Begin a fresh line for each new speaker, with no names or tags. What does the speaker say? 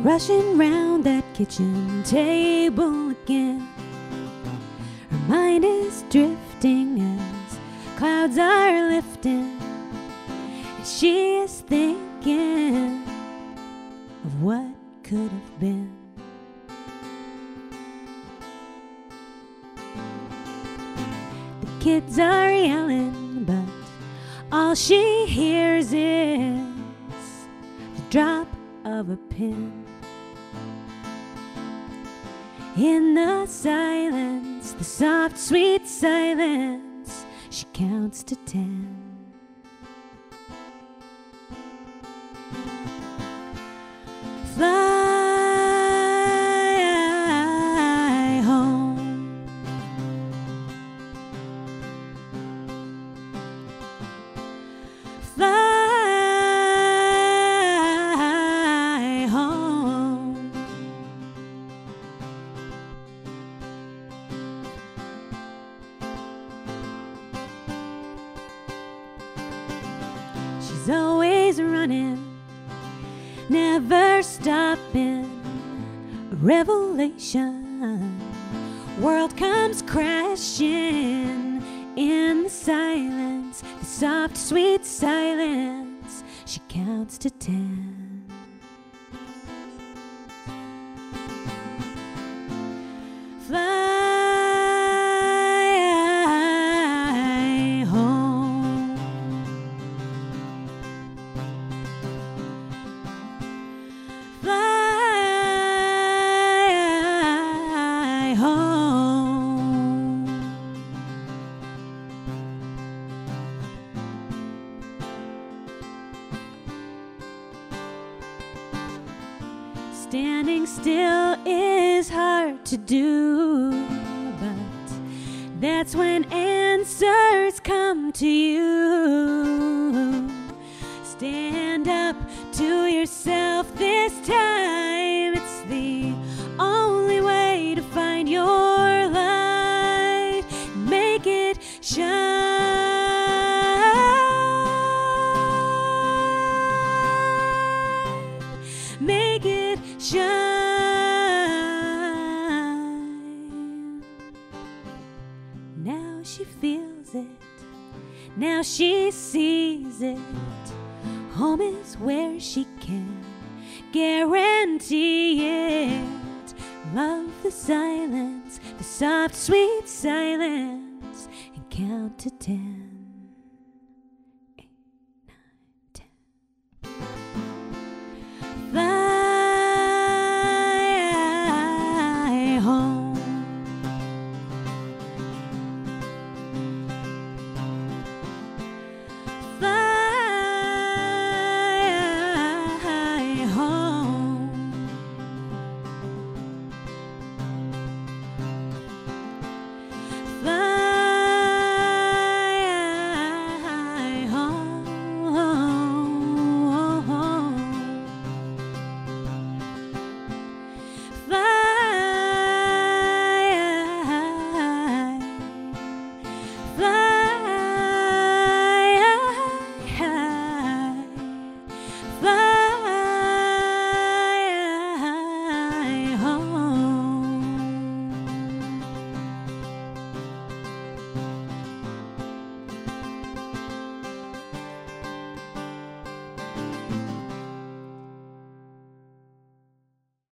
rushing round that kitchen table again. Her mind is drifting as clouds are lifting, and she is thinking of what could have been. The kids are yelling, but all she hears is the drop of a pin. In the silence, the soft, sweet silence, she counts to 10. Fly home. Fly home. She's always running, never stopping. A revelation, world comes crashing in the silence, the soft, sweet silence. She counts to 10. Fly home. Fly home. Standing still is hard to do, but that's when answers come to you. Stand up to yourself this time. It's the only way to find your light. Make it shine. Make it shine. Now she feels it. Now she sees it. Home is where she can guarantee it. Love the silence, the soft, sweet silence, and count to 10. 8, 9, 10. Fly home.